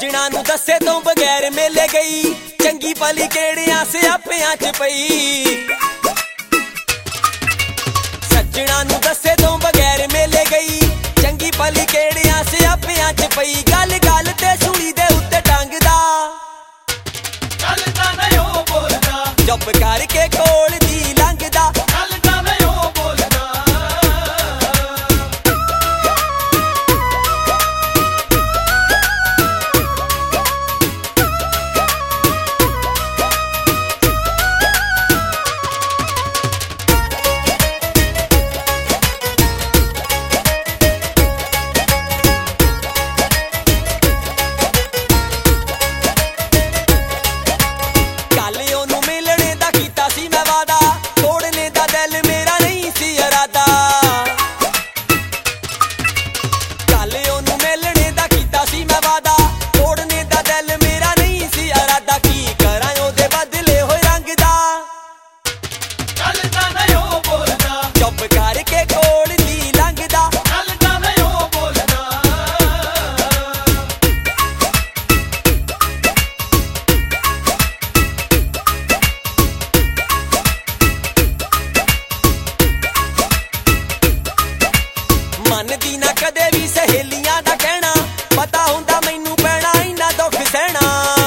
सज्जणा नू दस्से तो बगैर मेले गई, चंगी भली केड़ियां स्यापियां च पई। सज्जणा नू दस्से तो बगैर मेले गई, चंगी भली केड़ियां स्यापियां च पई। गल गल ते सुनी दे उत्ते टंगदा, गल तां नहीं ओ बोलदा, चुप करके कोल दी लंघदा। गल तां नहीं ओ बोलदा। मनदी ना कदे भी सहेलियां दा कहना, पता हुंदा मैनू पैना इन्ना दुख सहना।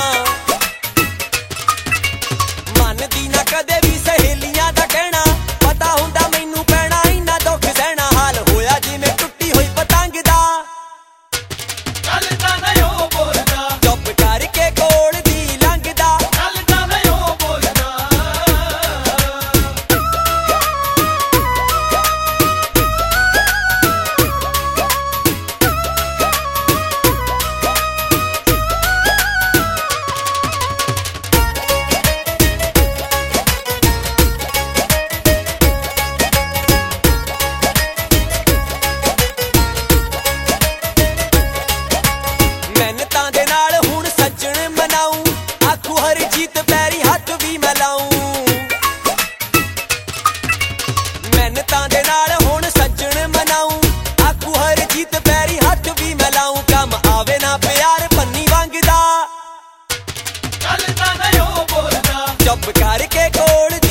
मनदी ना कदे भी सहेलियां दा कहना, पता हुंदा मैनू पैना इन्ना दुख सहना। हाल होया जिवें टुट्टी होई पतंग दा, गल तां नहीं ओ बोलदा, चुप करके कोल दी लंघदा। गल तां नहीं ओ बोलदा। मेहनतां दे नाल हुण सज्जण मनाऊं, आखू हर जीत पैरी हत्थ भी मैं लाऊं। मेहनतां दे नाल हुण सज्जण मनाऊं, आखू हर जीत पैरी हत्थ भी मैं लाऊं। कम आवे ना प्यार पन्नी वांगदा, गल तां नहीं ओ बोलदा, चुप करके कोल